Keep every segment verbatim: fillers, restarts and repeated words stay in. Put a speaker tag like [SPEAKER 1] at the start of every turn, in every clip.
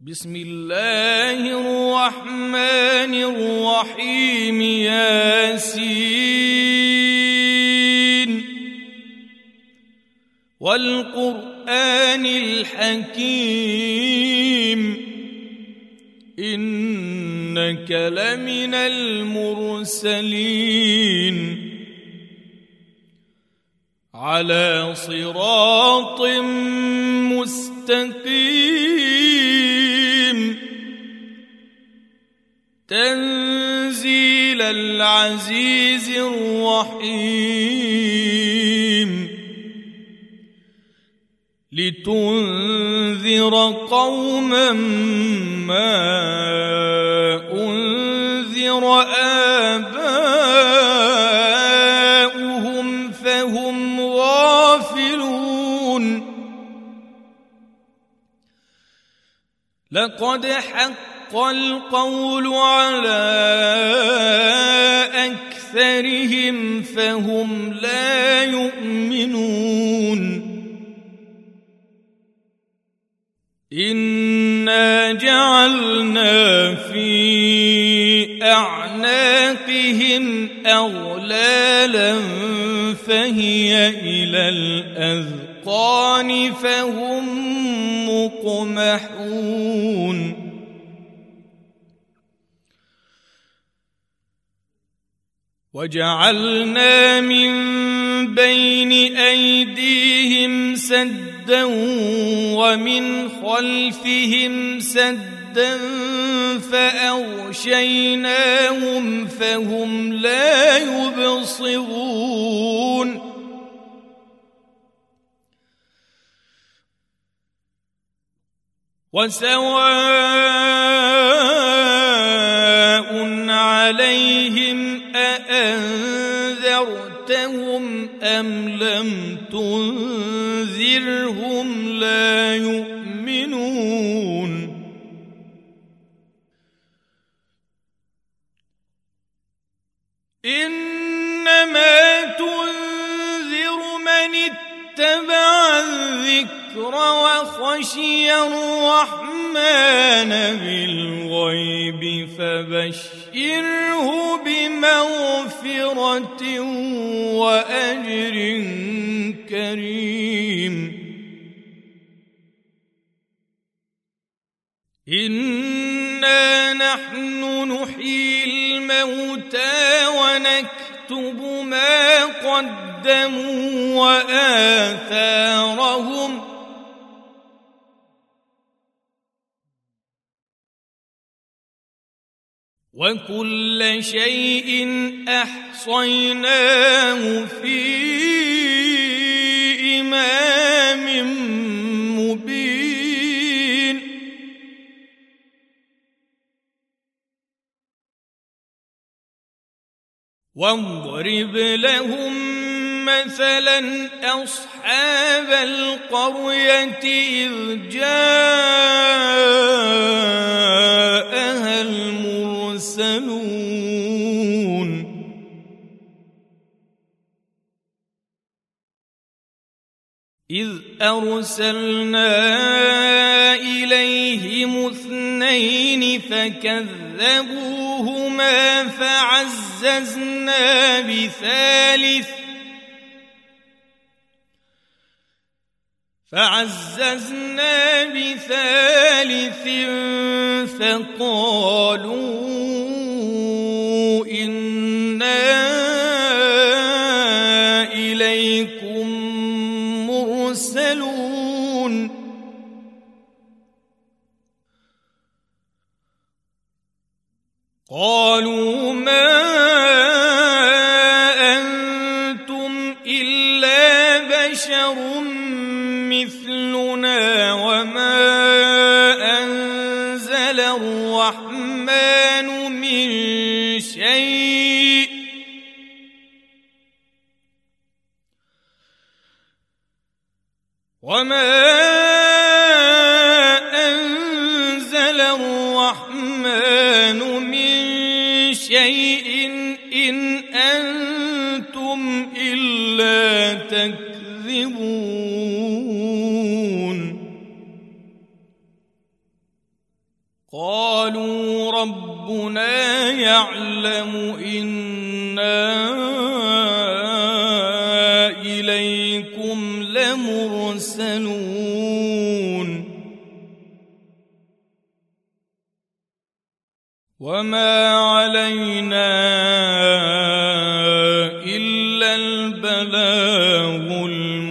[SPEAKER 1] بسم الله الرحمن الرحيم. ياسين والقرآن الحكيم إنك لمن المرسلين على صراط مستقيم تنزيل العزيز الرحيم لتنذر قوما ما أنذر آباؤهم فهم غافلون. لقد حق القول على أكثرهم فهم لا يؤمنون. إنا جعلنا في أعناقهم أغلالا فهي إلى الأذقان فهم مقمحون. وجعلنا من بين أيديهم سدا ومن خلفهم سدا فأغشيناهم فهم لا يبصرون. وسواء عليهم أأنذرتهم أم لم تنذرهم لا يؤمنون. إنما تنذر من اتبع الذكر وخشي الرحمن بالغيب فبشره بمغفرة وأجر كريم. إنا نحن نحيي الموتى ونكتب ما قدموا وآثارهم وكل شيء أحصيناه في إمام مبين. واضرب لهم مثلا أصحاب القرية إذ جاءها المرسلون إذ أرسلنا إليهم اثنين فكذبوهما فعززنا بثالث فعززنا بثالث فقالوا إنا إليكم مرسلون. قالوا ما أنتم إلا بشر مثلنا وما أنزل الرحمن من شيء وما أنزل الرحمن من شيء قالوا ربنا يعلم إنا إليكم لمرسلون وما علينا إلا البلاغ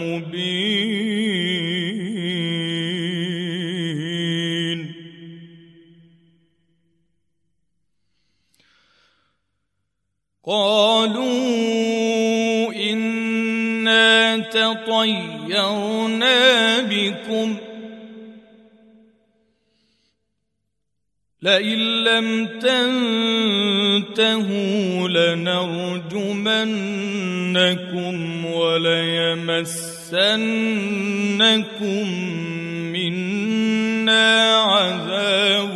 [SPEAKER 1] المبين قالوا إنا تطيرنا بكم لئن لم تنتهوا لنرجمنكم وليمسنكم منا عذاب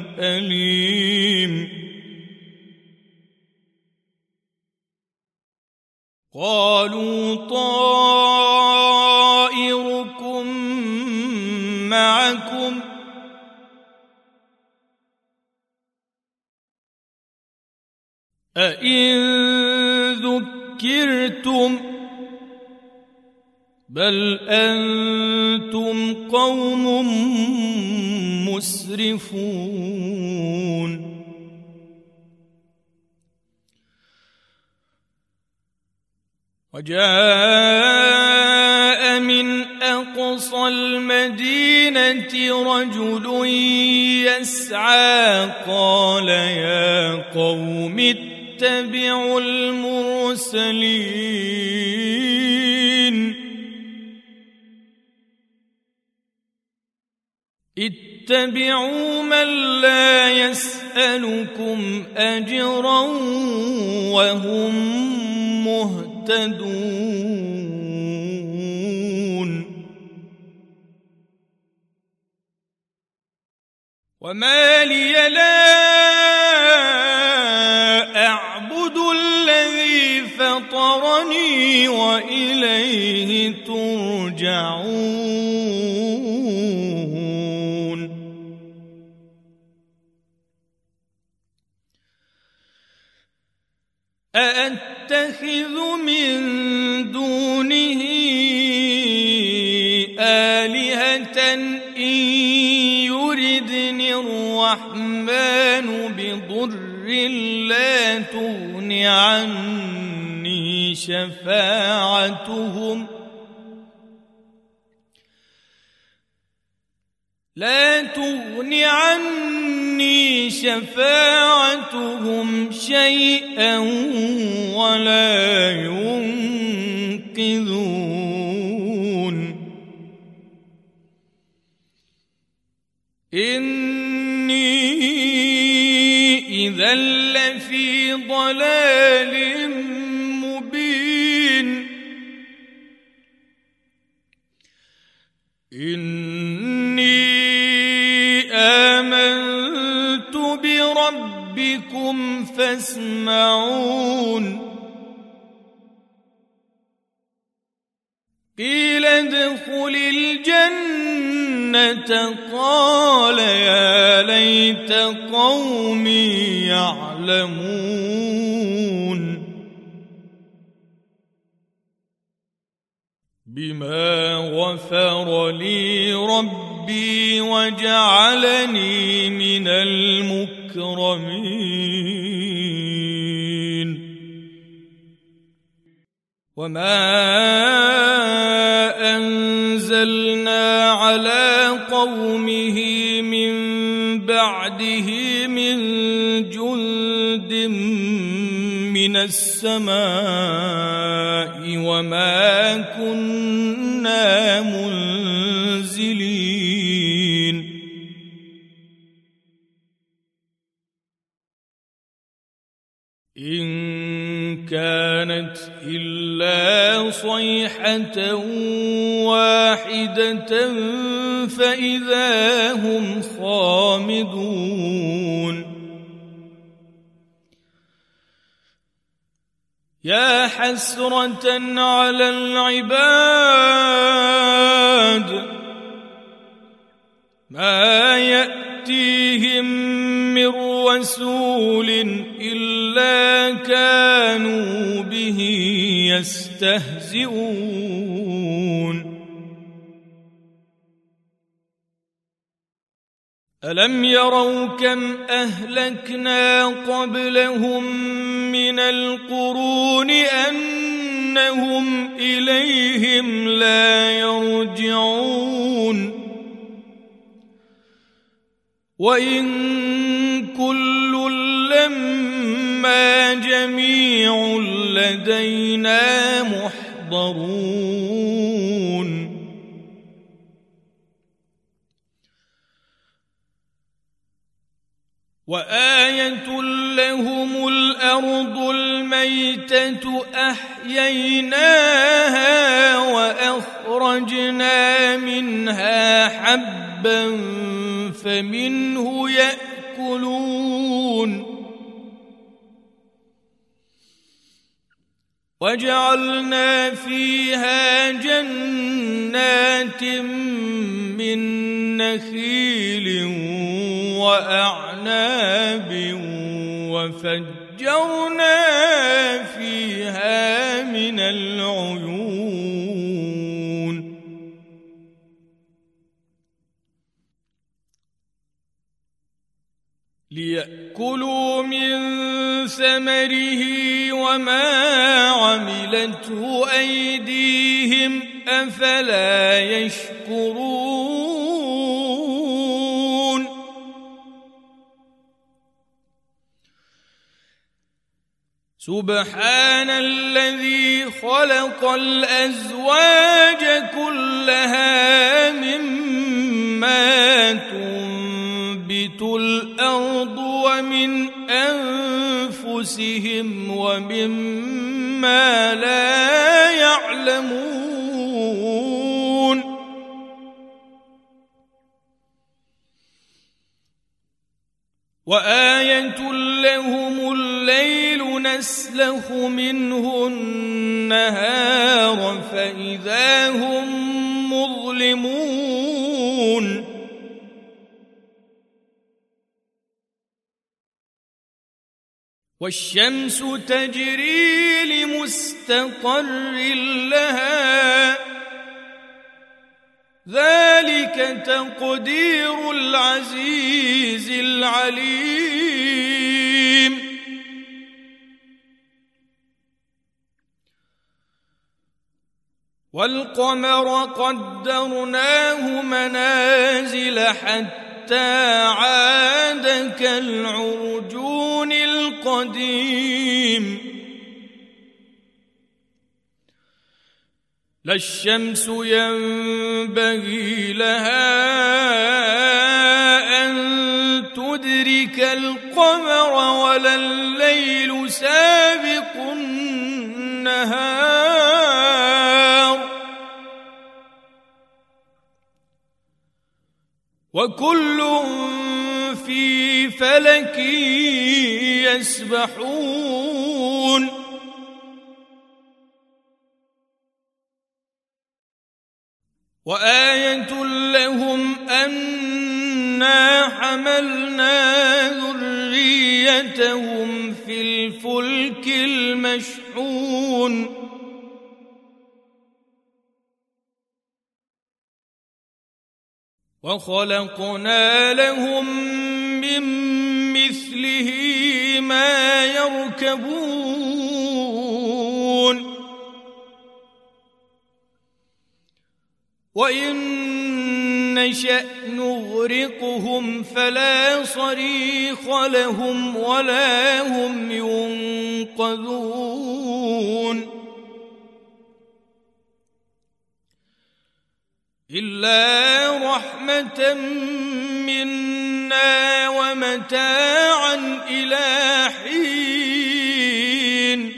[SPEAKER 1] أليم قالوا طائركم معكم أئن ذكرتم بل أنتم قوم مسرفون وجاء من أقصى المدينة رجل يسعى قال يا قوم اتبعوا المرسلين اتبعوا من لا يسألكم أجرا وهم مهتدون وما لي لا أعبد الذي فطرني وإليه ترجعون أأتخذ من دونه آلهة إن يردني الرحمن بضر لا تغن عني شفاعتهم لا تغن عني شفاعتهم شيئا ولا ينقذون إني إذا لفي ضلال مبين إني آمنت بربكم فاسمعون قيل ادخل الجنة قال يا ليت قومي يعلمون بما غفر لي ربي وجعلني من المكرمين وما أنزلنا على قومه من بعده من جند من السماء وما كنا منزلين إن كانت إلا صيحة واحدة فإذا هم خامدون يا حسرة على العباد ما يأتيهم من رسول إلا كانوا به يستهزئون ألم يروا كم أهلكنا قبلهم من القرون أنهم إليهم لا يرجعون وإن كل لما جميع لدينا محضرون وآية لهم الأرض الميتة أحييناها وأخرجنا منها حبا فمنه يأكلون وجعلنا فيها جنات من نخيل وأعناب وفجرنا فيها من العيون ليأكلوا من ثمره وما عملته أيديهم أفلا يشكرون سبحان الذي خلق الأزواج كلها مما تنبت الأرض ومن أنفسهم ومما لا يعلمون وآية لهم الليل نسلخ منه النهار فإذا هم مظلمون والشمس تجري لمستقر لها ذلك تقدير العزيز العليم والقمر قدرناه منازل حتى عاد كالعرجون القديم لا الشمس ينبغي لها أن تدرك القمر ولا الليل سابق النهار وكل في فلك يسبحون وآية لهم أنا حملنا ذريتهم في الفلك المشحون وخلقنا لهم من مثله ما يركبون وإن نشأ نغرقهم فلا صريخ لهم ولا هم ينقذون إلا رحمة منا ومتاعا إلى حين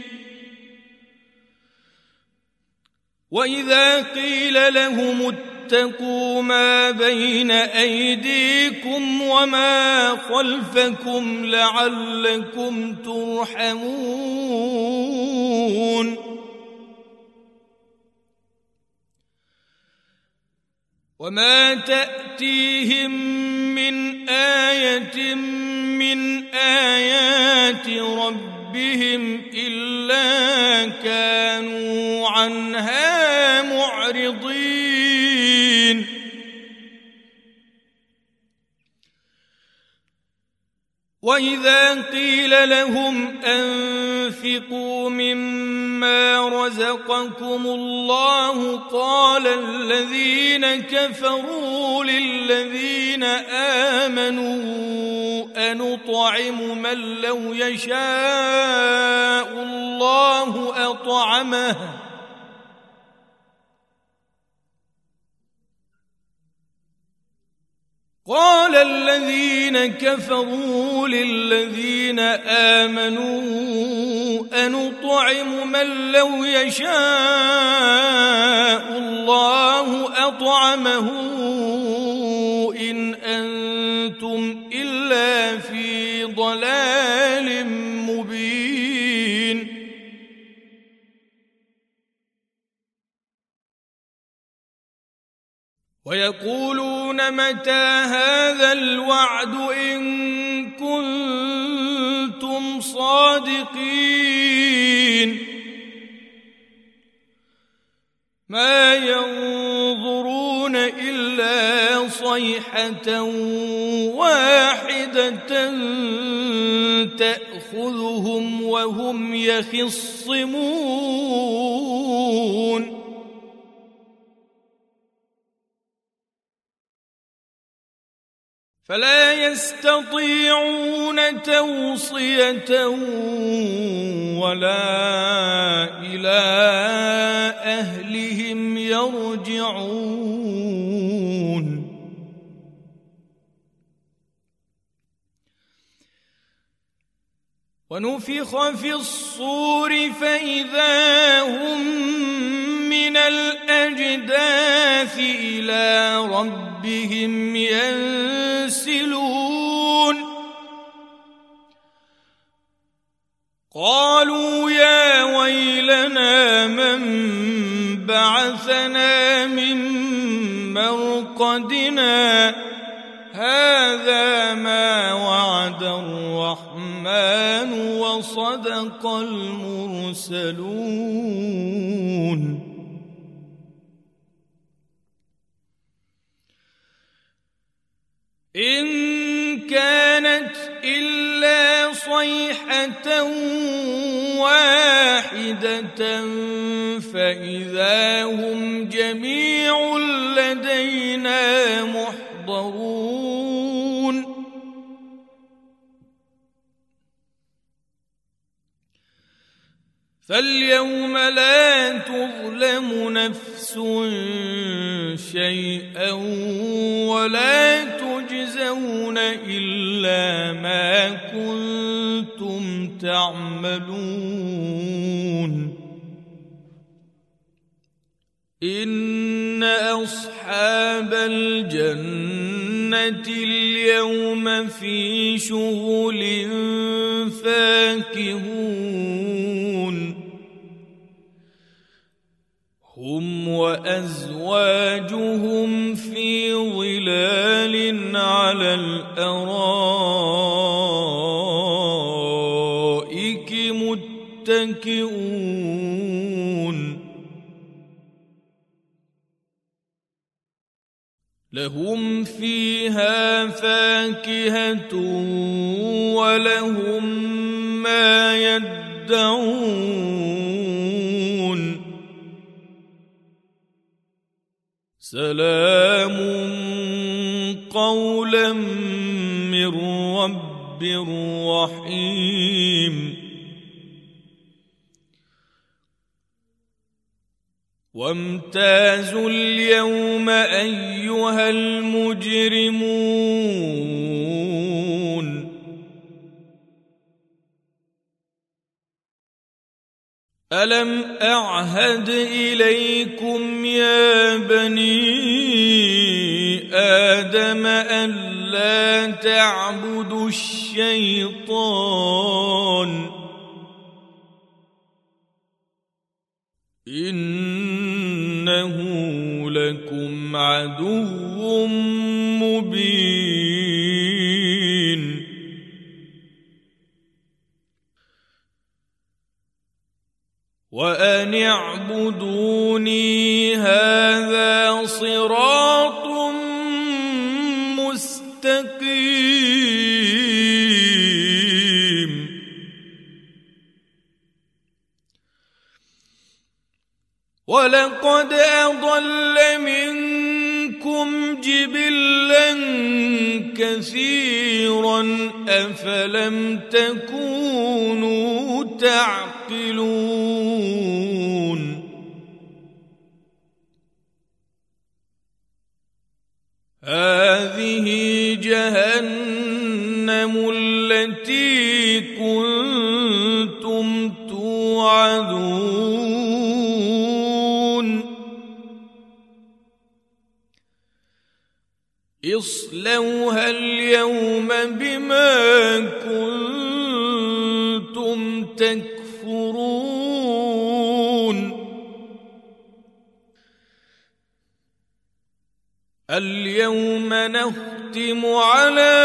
[SPEAKER 1] وإذا قيل لهم اتقوا ما بين أيديكم وما خلفكم لعلكم ترحمون وما تأتيهم من آية من ربهم إلا كانوا عنها معرضين وإذا قيل لهم أنفقوا مما رزقكم الله قال الذين كفروا للذين آمنوا أنطعم من لو يشاء الله أطعمه قال الذين كفروا للذين آمنوا أنطعم من لو يشاء الله أطعمه إن أنتم إلا في ضلال مبين ويقولون متى هذا الوعد إن كنتم صادقين ما ينظرون إلا صيحة واحدة تأخذهم وهم يخصمون فلا يستطيعون توصية ولا إلى أهلهم يرجعون ونفخ في الصور فإذا هم من الأجداث إلى ربهم ينسلون قالوا يا ويلنا من بعثنا من مرقدنا هذا ما وعد الرحمن وصدق المرسلون إن كانت إلا صيحة واحدة فإذا هم جميع لدينا محضرون فاليوم لا تظلم نفس شيئا ولا تجزون إلا ما كنتم تعملون إن أصحاب الجنة اليوم في شغل فاكهون هم وأزواجهم في ظلال على الأرائك متكئون لهم فيها فاكهة ولهم ما يدعون سلام قولا من رب رحيم وامتازوا اليوم أيها المجرمون ألم أعهد إليكم يا بني آدم ألا تعبدوا الشيطان إنه لكم عدو مبين وأن اعبدوني هذا صراط مستقيم. ولقد أضل منكم جبلا كثيرا أفلم تكونوا تعقلون. هذه جهنم التي كنتم توعدون. اصلوها اليوم بما كنتم تكفرون. اليوم نختم على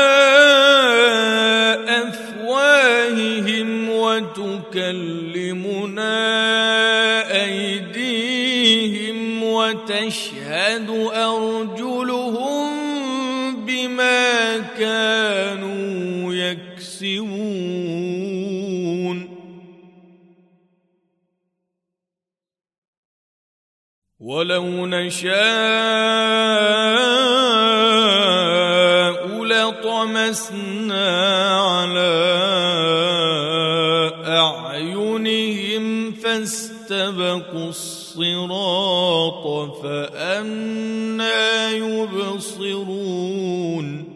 [SPEAKER 1] أفواههم وتكلمنا أيديهم وتشهد أرجلهم بما كانوا يكسبون. ولو نشاء لطمسنا على أعينهم فاستبقوا الصراط فأنى يبصرون.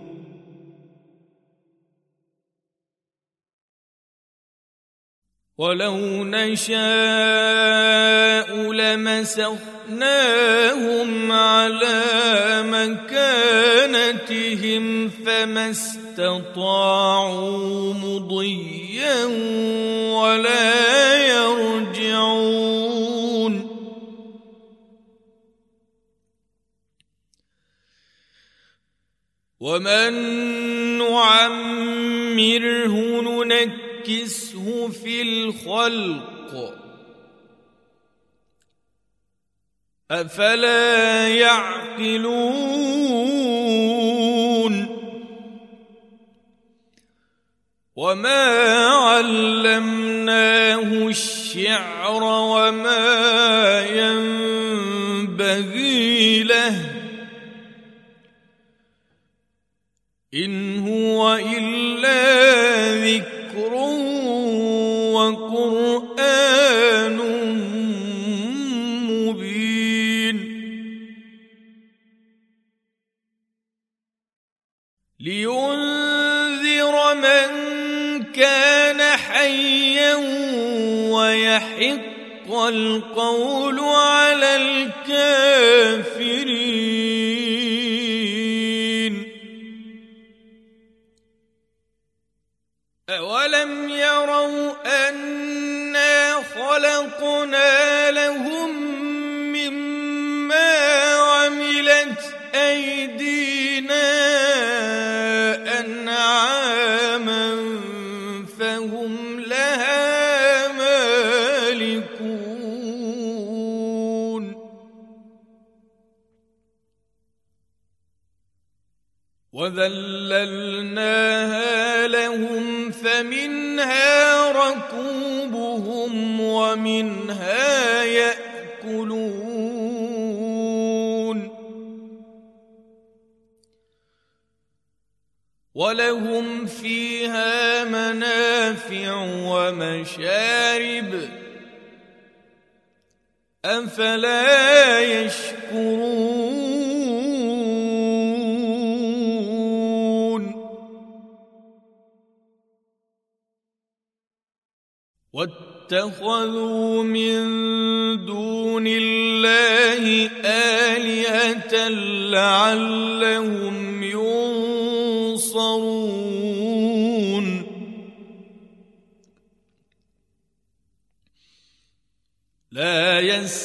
[SPEAKER 1] ولو نشاء لمسخناهم على مكانتهم فما استطاعوا مضيا ولا يرجعون. ومن نعمره ننكسه في الخلق أفلا يعقلون. وما علمناه الشعر وما ينبغي له إن هو إلا ذكر وقرآن مبين. لينذر من كان حيا ويحق القول على الكافرين. أولم يروا أنا خلقنا لهم مما عملت أيدينا أنعاما فهم لها مالكون. وذللناها لهم فمنها ركوبهم ومنها يأكلون. ولهم فيها منافع ومشارب أفلا يشكرون. واتخذوا من دون الله آلهة لعلهم ينصرون. لا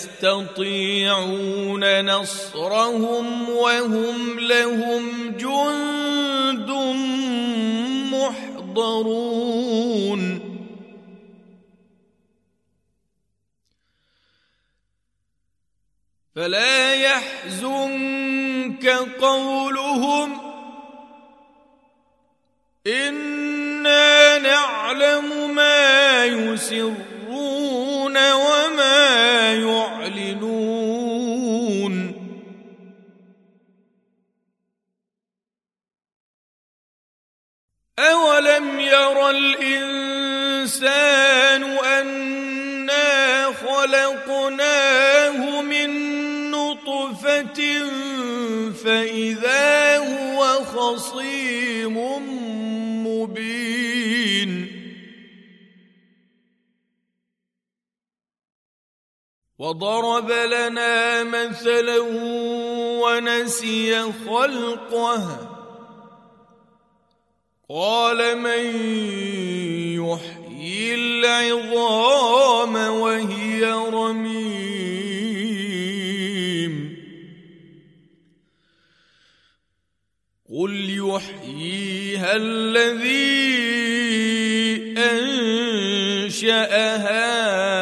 [SPEAKER 1] يستطيعون نصرهم وهم لهم جند محضرون. فلا يحزنك قولهم إنا نعلم ما يسرون وما يعلنون أولم ير الإنسان أنا خلقناه من نطفة فإذا هو خصيم مبين وضرب لنا مثلا ونسي خلقه قال من يحيي العظام وهي رميم قل يحييها الذي أنشأها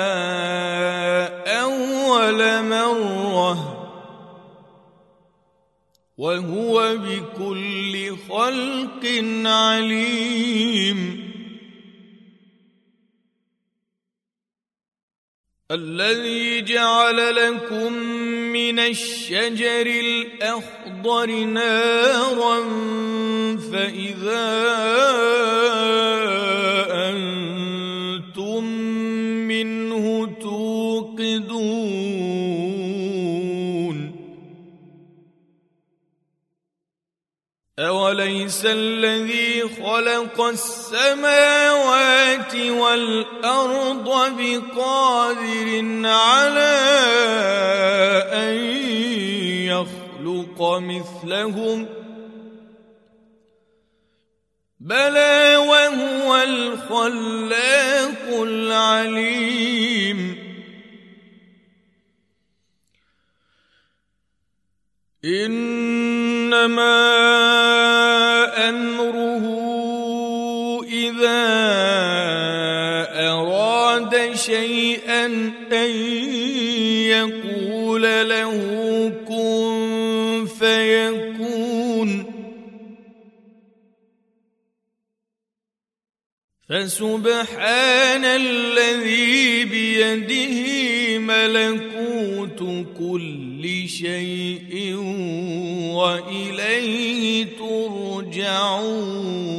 [SPEAKER 1] أول مرة وهو بكل خلق عليم الذي جعل لكم من الشجر الأخضر نارا فإذا أنتم منه توقدون أوليس الذي خلق السماوات والأرض بقادر على أن يخلق مثلهم بلى وهو الخلاق العليم إنما أمره إذا أراد شيئا أن يقول له كن فيكون فسبحان الذي بيده ملكوت كل شيء وإليه ترجعون